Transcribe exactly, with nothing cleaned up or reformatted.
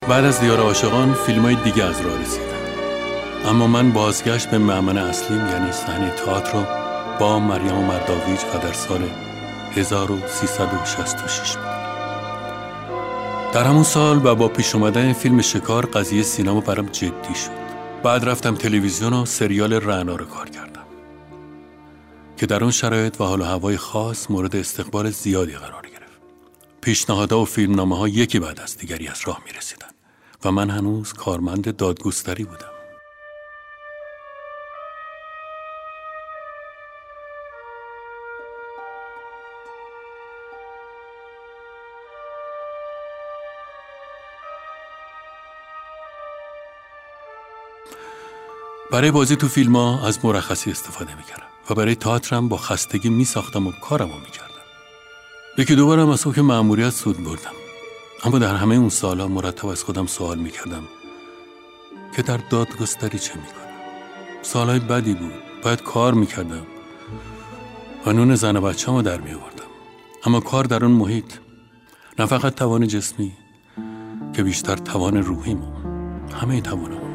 بعد از دیار عاشقان فیلم‌های دیگه از راه رسیدن، اما من بازگشت به معمن اصلیم یعنی صحنه تئاتر رو با مریم مرداویچ و در سال هزار و سیصد و شصت و شش میدم. در همون سال و با پیش اومدن فیلم شکار قضیه سینما برام جدی شد. بعد رفتم تلویزیون و سریال رعنا رو کار کردم که در اون شرایط و حال و هوای خاص مورد استقبال زیادی قرار گرفت. پیشنهادها و فیلمنامه ها یکی بعد از دیگری از راه می رسیدن و من هنوز کارمند دادگستری بودم. برای بازی تو فیلم ها از مرخصی استفاده میکردم و برای تئاترم با خستگی میساختم و کارمو میکردم. یکی دو بارم از حکم مأموریت سود بردم، اما در همه اون سالها مرتب از خودم سوال میکردم که در دادگستری چه میکنم. سالهای بدی بود، باید کار میکردم و نون زن و بچه‌مو در میآوردم، اما کار در اون محیط نه فقط توان جسمی که بیشتر توان روحیمو، همه توانم